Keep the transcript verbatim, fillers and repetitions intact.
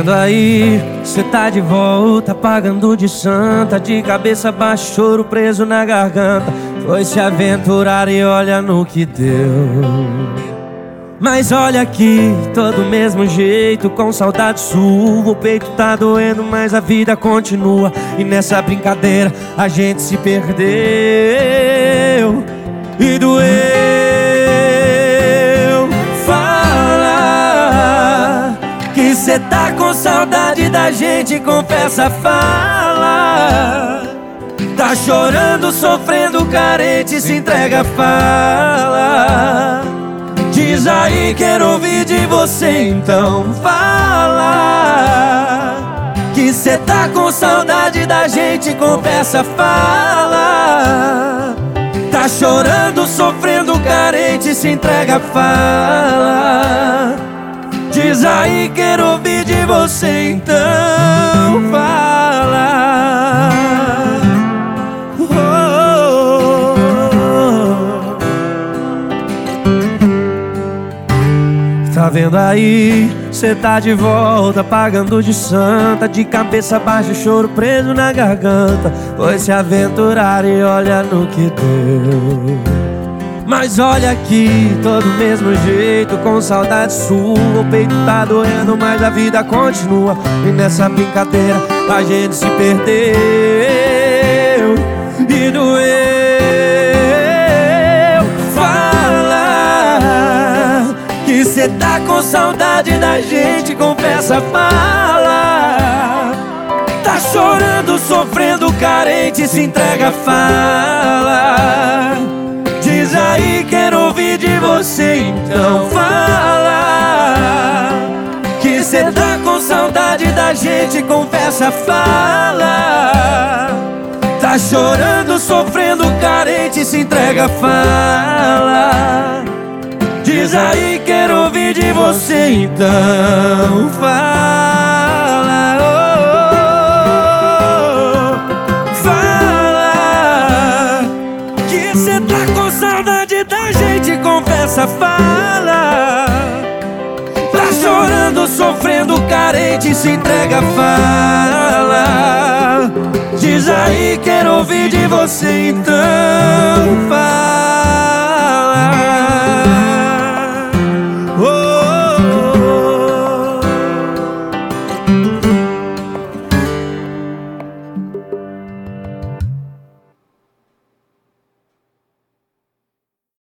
vendo aí? Cê tá de volta, pagando de santa, de cabeça baixa, choro preso na garganta. Foi se aventurar e olha no que deu. Mas olha aqui, todo mesmo jeito, com saudade sua. O peito tá doendo, mas a vida continua. E nessa brincadeira a gente se perdeu. E doeu. Fala que cê tá com saudade da gente, confessa, fala. Tá chorando, sofrendo, carente, se entrega, fala. Diz aí, quero ouvir de você, então fala. Que cê tá com saudade da gente, confessa, fala. Tá chorando, sofrendo, carente, se entrega, fala. Diz aí, quero ouvir de você, então fala. Tá vendo aí? Cê tá de volta, pagando de santa, de cabeça baixa, choro preso na garganta. Foi se aventurar e olha no que deu. Mas olha aqui, todo mesmo jeito, com saudade sua. O peito tá doendo, mas a vida continua. E nessa brincadeira a gente se perdeu. E doeu. Cê tá com saudade da gente, confessa, fala. Tá chorando, sofrendo, carente, se entrega, fala. Diz aí, quero ouvir de você, então fala. Que cê tá com saudade da gente, confessa, fala. Tá chorando, sofrendo, carente, se entrega, fala. Diz aí, quero ouvir de você, então fala. Oh, oh, oh. Fala que cê tá com saudade da gente, confessa, fala. Tá chorando, sofrendo, carente, se entrega, fala. Diz aí, quero ouvir de você, então fala.